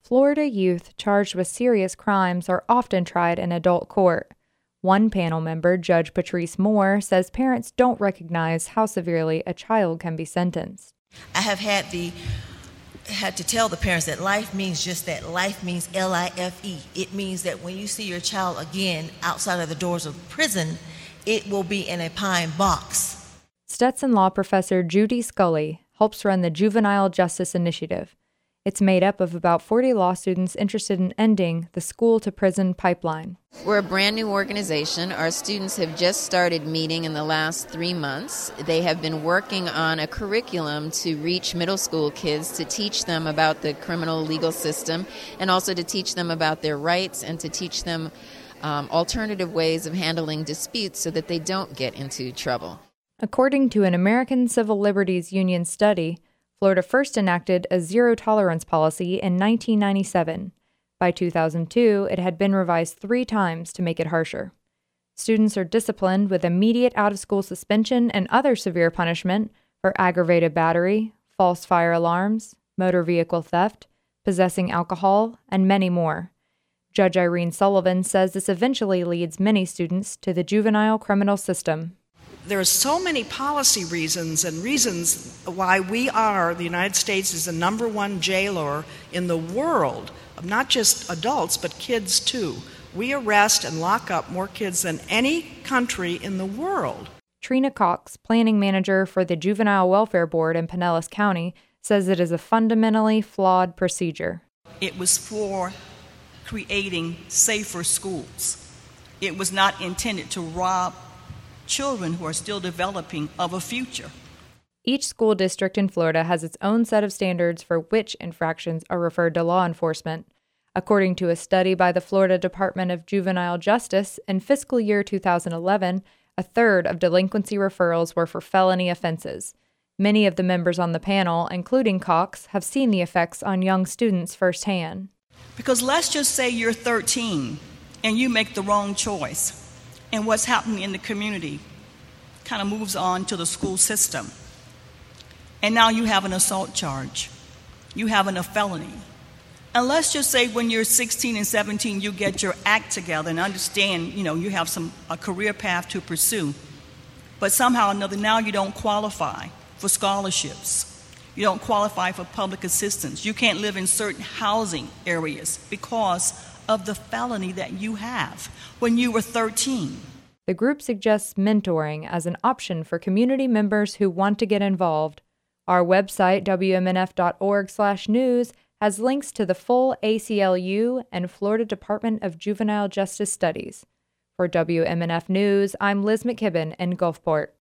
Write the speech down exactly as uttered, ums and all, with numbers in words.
Florida youth charged with serious crimes are often tried in adult court. One panel member, Judge Patrice Moore, says parents don't recognize how severely a child can be sentenced. I have had the had to tell the parents that life means just that. Life means L I F E. It means that when you see your child again outside of the doors of prison, it will be in a pine box. Stetson Law professor Judy Scully helps run the Juvenile Justice Initiative. It's made up of about forty law students interested in ending the school-to-prison pipeline. We're a brand new organization. Our students have just started meeting in the last three months. They have been working on a curriculum to reach middle school kids to teach them about the criminal legal system and also to teach them about their rights and to teach them um, alternative ways of handling disputes so that they don't get into trouble. According to an American Civil Liberties Union study, Florida first enacted a zero-tolerance policy in nineteen ninety-seven. By two thousand two, it had been revised three times to make it harsher. Students are disciplined with immediate out-of-school suspension and other severe punishment for aggravated battery, false fire alarms, motor vehicle theft, possessing alcohol, and many more. Judge Irene Sullivan says this eventually leads many students to the juvenile criminal system. There are so many policy reasons and reasons why we are, the United States is the number one jailer in the world, of not just adults, but kids too. We arrest and lock up more kids than any country in the world. Trina Cox, planning manager for the Juvenile Welfare Board in Pinellas County, says it is a fundamentally flawed procedure. It was for creating safer schools. It was not intended to rob children who are still developing of a future. Each school district in Florida has its own set of standards for which infractions are referred to law enforcement. According to a study by the Florida Department of Juvenile Justice, in fiscal year two thousand eleven, a third of delinquency referrals were for felony offenses. Many of the members on the panel, including Cox, have seen the effects on young students firsthand. Because let's just say you're thirteen and you make the wrong choice. And what's happening in the community kind of moves on to the school system. And now you have an assault charge. You have an, a felony. And let's just say when you're sixteen and seventeen, you get your act together and understand, you know, you have some a career path to pursue. But somehow or another, now you don't qualify for scholarships. You don't qualify for public assistance. You can't live in certain housing areas because of the felony that you have when you were thirteen. The group suggests mentoring as an option for community members who want to get involved. Our website, W M N F dot org slash news, has links to the full A C L U and Florida Department of Juvenile Justice Studies. For W M N F News, I'm Liz McKibben in Gulfport.